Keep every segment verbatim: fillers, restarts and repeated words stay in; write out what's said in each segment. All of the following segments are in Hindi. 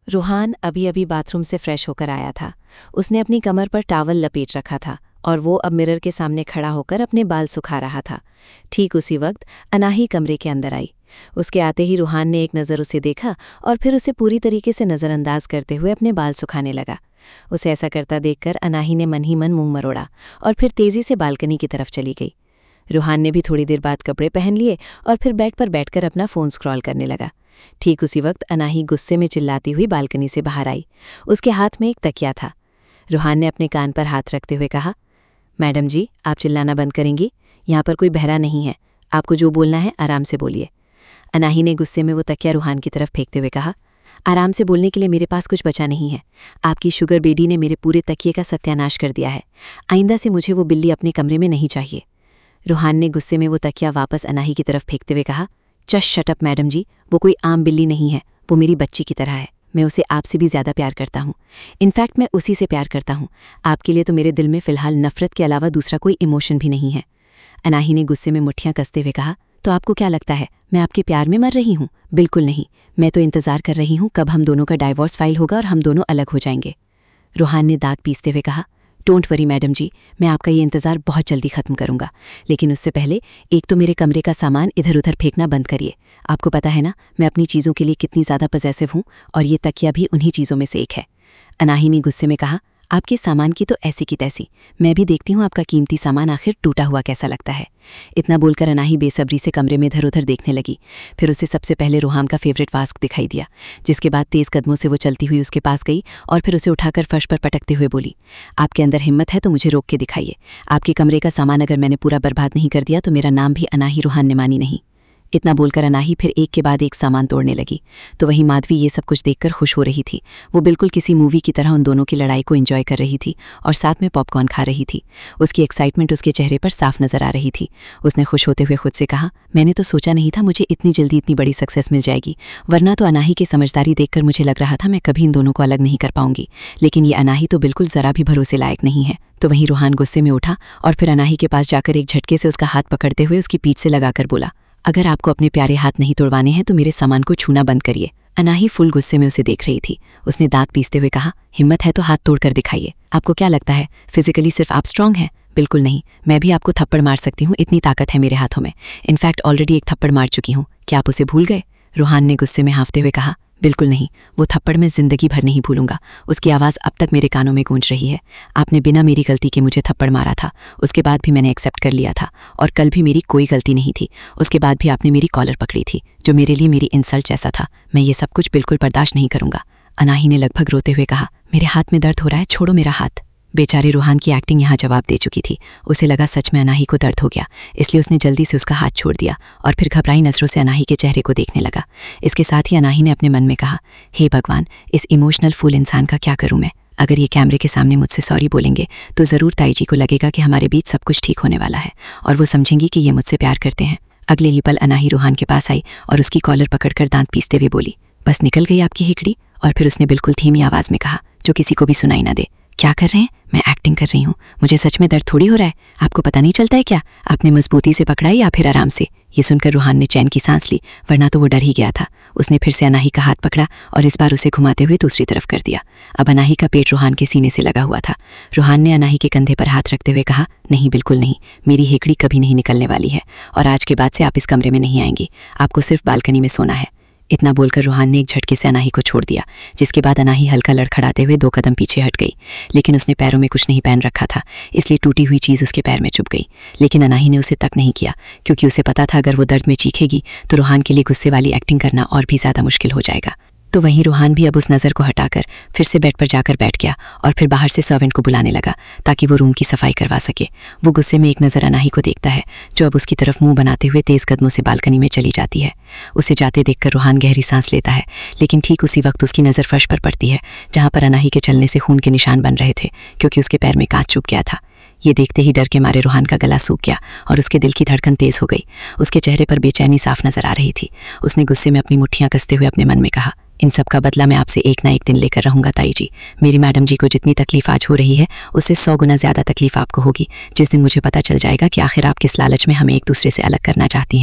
रूहान अभी अभी बाथरूम से फ्रेश होकर आया था। उसने अपनी कमर पर टॉवल लपेट रखा था और वो अब मिरर के सामने खड़ा होकर अपने बाल सुखा रहा था। ठीक उसी वक्त अनाही कमरे के अंदर आई। उसके आते ही रूहान ने एक नज़र उसे देखा और फिर उसे पूरी तरीके से नज़रअंदाज करते हुए अपने बाल सुखाने लगा। उसे ऐसा करता देखकर अनाही ने मन ही मन मुंह मरोड़ा और फिर तेज़ी से बालकनी की तरफ चली गई। रूहान ने भी थोड़ी देर बाद कपड़े पहन लिए और फिर बेड पर बैठकर अपना फ़ोन स्क्रॉल करने लगा। ठीक उसी वक्त अनाही गुस्से में चिल्लाती हुई बालकनी से बाहर आई। उसके हाथ में एक तकिया था। रूहान ने अपने कान पर हाथ रखते हुए कहा, मैडम जी, आप चिल्लाना बंद करेंगी? यहाँ पर कोई बहरा नहीं है। आपको जो बोलना है आराम से बोलिए। अनाही ने गुस्से में वो तकिया रूहान की तरफ फेंकते हुए कहा, आराम से बोलने के लिए मेरे पास कुछ बचा नहीं है। आपकी शुगर बेडी ने मेरे पूरे तकिए का सत्यानाश कर दिया है। आइंदा से मुझे वो बिल्ली अपने कमरे में नहीं चाहिए। रूहान ने गुस्से में वो तकिया वापस अनाही की तरफ फेंकते हुए कहा, just shut up madam ji, वो कोई आम बिल्ली नहीं है, वो मेरी बच्ची की तरह है। मैं उसे आपसे भी ज़्यादा प्यार करता हूँ। इनफैक्ट मैं उसी से प्यार करता हूँ। आपके लिए तो मेरे दिल में फ़िलहाल नफ़रत के अलावा दूसरा कोई इमोशन भी नहीं है। अनाही ने गुस्से में मुट्ठियाँ कसते हुए कहा, तो आपको क्या लगता है मैं आपके प्यार में मर रही हूँ? बिल्कुल नहीं। मैं तो इंतज़ार कर रही हूँ कब हम दोनों का डाइवोर्स फाइल होगा और हम दोनों अलग हो जाएंगे। रूहान ने दांत पीसते हुए कहा, डोंट वरी मैडम जी, मैं आपका ये इंतज़ार बहुत जल्दी ख़त्म करूंगा। लेकिन उससे पहले एक तो मेरे कमरे का सामान इधर उधर फेंकना बंद करिए। आपको पता है ना मैं अपनी चीज़ों के लिए कितनी ज़्यादा पजेसिव हूँ, और ये तकिया भी उन्हीं चीज़ों में से एक है। अनाही ने गुस्से में कहा, आपके सामान की तो ऐसी की तैसी, मैं भी देखती हूँ आपका कीमती सामान आखिर टूटा हुआ कैसा लगता है। इतना बोलकर अनाही बेसब्री से कमरे में इधर उधर देखने लगी। फिर उसे सबसे पहले रूहान का फेवरेट वास्क दिखाई दिया, जिसके बाद तेज़ कदमों से वो चलती हुई उसके पास गई और फिर उसे उठाकर फर्श पर पटकते हुए बोली, आपके अंदर हिम्मत है तो मुझे रोक के दिखाइए। आपके कमरे का सामान अगर मैंने पूरा बर्बाद नहीं कर दिया तो मेरा नाम भी अनाही रूहान ने मानी नहीं। इतना बोलकर अनाही फिर एक के बाद एक सामान तोड़ने लगी। तो वहीं माधवी ये सब कुछ देखकर खुश हो रही थी। वो बिल्कुल किसी मूवी की तरह उन दोनों की लड़ाई को एंजॉय कर रही थी और साथ में पॉपकॉर्न खा रही थी। उसकी एक्साइटमेंट उसके चेहरे पर साफ नजर आ रही थी। उसने खुश होते हुए खुद से कहा, मैंने तो सोचा नहीं था मुझे इतनी जल्दी इतनी बड़ी सक्सेस मिल जाएगी, वरना तो अनाही की समझदारी देखकर मुझे लग रहा था मैं कभी इन दोनों को अलग नहीं कर पाऊंगी। लेकिन ये अनाही तो बिल्कुल ज़रा भी भरोसे लायक नहीं है। तो वहीं रूहान गुस्से में उठा और फिर अनाही के पास जाकर एक झटके से उसका हाथ पकड़ते हुए उसकी पीठ से लगाकर बोला, अगर आपको अपने प्यारे हाथ नहीं तोड़वाने हैं तो मेरे सामान को छूना बंद करिए। अनाही फुल गुस्से में उसे देख रही थी। उसने दांत पीसते हुए कहा, हिम्मत है तो हाथ तोड़कर दिखाइए। आपको क्या लगता है फिजिकली सिर्फ आप स्ट्रांग हैं? बिल्कुल नहीं, मैं भी आपको थप्पड़ मार सकती हूँ, इतनी ताकत है मेरे हाथों में। इनफैक्ट ऑलरेडी एक थप्पड़ मार चुकी हूँ। क्या आप उसे भूल गए? रूहान ने गुस्से में हाँफते हुए कहा, बिल्कुल नहीं, वो थप्पड़ मैं जिंदगी भर नहीं भूलूंगा। उसकी आवाज़ अब तक मेरे कानों में गूंज रही है। आपने बिना मेरी गलती के मुझे थप्पड़ मारा था, उसके बाद भी मैंने एक्सेप्ट कर लिया था, और कल भी मेरी कोई गलती नहीं थी। उसके बाद भी आपने मेरी कॉलर पकड़ी थी, जो मेरे लिए मेरी इंसल्ट जैसा था। मैं ये सब कुछ बिल्कुल बर्दाश्त नहीं करूंगा। अनाही ने लगभग रोते हुए कहा, मेरे हाथ में दर्द हो रहा है, छोड़ो मेरा हाथ। बेचारे रूहान की एक्टिंग यहाँ जवाब दे चुकी थी। उसे लगा सच में अनाही को दर्द हो गया, इसलिए उसने जल्दी से उसका हाथ छोड़ दिया और फिर घबराई नज़रों से अनाही के चेहरे को देखने लगा। इसके साथ ही अनाही ने अपने मन में कहा, हे भगवान, इस इमोशनल फूल इंसान का क्या करूँ मैं? अगर ये कैमरे के सामने मुझसे सॉरी बोलेंगे तो ज़रूर ताई जी को लगेगा कि हमारे बीच सब कुछ ठीक होने वाला है और वो समझेंगी कि ये मुझसे प्यार करते हैं। अगले ही पल अनाही रूहान के पास आई और उसकी कॉलर पकड़कर दांत पीसते हुए बोली, बस निकल गई आपकी हिकड़ी? और फिर उसने बिल्कुल धीमी आवाज़ में कहा, जो किसी को भी सुनाई ना दे, क्या कर रहे हैं? मैं एक्टिंग कर रही हूँ, मुझे सच में दर्द थोड़ी हो रहा है। आपको पता नहीं चलता है क्या? आपने मजबूती से पकड़ा या फिर आराम से? ये सुनकर रूहान ने चैन की सांस ली, वरना तो वो डर ही गया था। उसने फिर से अनाही का हाथ पकड़ा और इस बार उसे घुमाते हुए दूसरी तरफ कर दिया। अब अनाही का पेट रूहान के सीने से लगा हुआ था। रूहान ने अनाही के कंधे पर हाथ रखते हुए कहा, नहीं, बिल्कुल नहीं, मेरी हेकड़ी कभी नहीं निकलने वाली है और आज के बाद से आप इस कमरे में नहीं आएंगी। आपको सिर्फ बालकनी में सोना है। इतना बोलकर रूहान ने एक झटके से अनाही को छोड़ दिया, जिसके बाद अनाही हल्का लड़खड़ाते हुए दो कदम पीछे हट गई। लेकिन उसने पैरों में कुछ नहीं पहन रखा था, इसलिए टूटी हुई चीज़ उसके पैर में चुभ गई। लेकिन अनाही ने उसे तक नहीं किया, क्योंकि उसे पता था अगर वो दर्द में चीखेगी तो रूहान के लिए गुस्से वाली एक्टिंग करना और भी ज़्यादा मुश्किल हो जाएगा। तो वहीं रूहान भी अब उस नज़र को हटाकर फिर से बेड पर जाकर बैठ गया और फिर बाहर से सर्वेंट को बुलाने लगा ताकि वो रूम की सफाई करवा सके। वो गुस्से में एक नज़र अनाही को देखता है, जो अब उसकी तरफ मुंह बनाते हुए तेज़ कदमों से बालकनी में चली जाती है। उसे जाते देखकर रूहान गहरी सांस लेता है, लेकिन ठीक उसी वक्त उसकी नज़र फर्श पर पड़ती है, जहाँ पर अनाही के चलने से खून के निशान बन रहे थे, क्योंकि उसके पैर में कांच चुभ गया था। ये देखते ही डर के मारे रूहान का गला सूख गया और उसके दिल की धड़कन तेज हो गई। उसके चेहरे पर बेचैनी साफ नजर आ रही थी। उसने गुस्से में अपनी मुट्ठियां कसते हुए अपने मन में कहा, इन सब का बदला मैं आपसे एक ना एक दिन लेकर रहूंगा ताई जी। मेरी मैडम जी को जितनी तकलीफ आज हो रही है, उससे सौ गुना ज्यादा तकलीफ आपको होगी जिस दिन मुझे पता चल जाएगा कि आखिर आप किस लालच में हमें एक दूसरे से अलग करना चाहती हैं।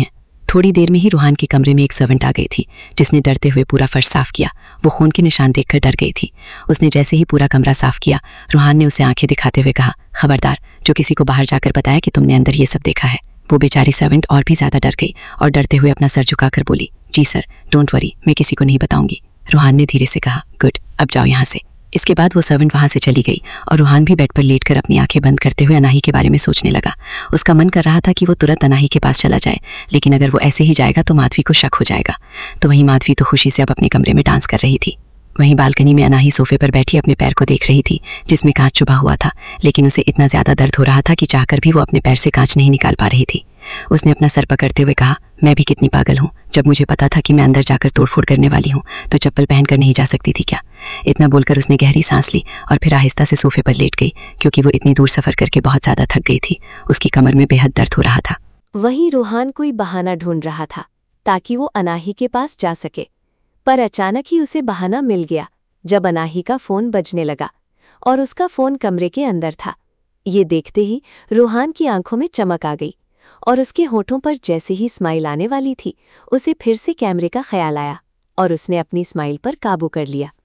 थोड़ी देर में ही रूहान के कमरे में एक सर्वेंट आ गई थी, जिसने डरते हुए पूरा फर्श साफ किया। वो खून के निशान देखकर डर गई थी। उसने जैसे ही पूरा कमरा साफ किया, रूहान ने उसे आंखें दिखाते हुए कहा, खबरदार, जो किसी को बाहर जाकर बताया कि तुमने अंदर ये सब देखा है। वो बेचारी सर्वेंट और भी ज्यादा डर गई और डरते हुए अपना सर झुकाकर बोली, जी सर, डोंट वरी, मैं किसी को नहीं बताऊंगी। रूहान ने धीरे से कहा, गुड, अब जाओ यहाँ से। इसके बाद वो सर्वेंट वहां से चली गई और रूहान भी बेड पर लेटकर अपनी आंखें बंद करते हुए अनाही के बारे में सोचने लगा। उसका मन कर रहा था कि वो तुरंत अनाही के पास चला जाए, लेकिन अगर वो ऐसे ही जाएगा तो माधवी को शक हो जाएगा। तो वहीं माधवी तो खुशी से अब अपने कमरे में डांस कर रही थी। वहीं बालकनी में अनाही सोफे पर बैठी अपने पैर को देख रही थी, जिसमें कांच चुभा हुआ था, लेकिन उसे इतना ज्यादा दर्द हो रहा था कि चाहकर भी वो अपने पैर से कांच नहीं निकाल पा रही थी। उसने अपना सर पकड़ते हुए कहा, मैं भी कितनी पागल हूँ, जब मुझे पता था कि मैं अंदर जाकर तोड़फोड़ करने वाली हूँ तो चप्पल पहनकर नहीं जा सकती थी क्या। इतना बोलकर उसने गहरी सांस ली और फिर आहिस्ता से सोफे पर लेट गई, क्योंकि वो इतनी दूर सफर करके बहुत ज्यादा थक गई थी। उसकी कमर में बेहद दर्द हो रहा था। वहीं रूहान कोई बहाना ढूंढ रहा था ताकि वो अनाही के पास जा सके, पर अचानक ही उसे बहाना मिल गया जब अनाही का फोन बजने लगा और उसका फोन कमरे के अंदर था। ये देखते ही रूहान की आंखों में चमक आ गई और उसके होठों पर जैसे ही स्माइल आने वाली थी, उसे फिर से कैमरे का ख्याल आया और उसने अपनी स्माइल पर काबू कर लिया।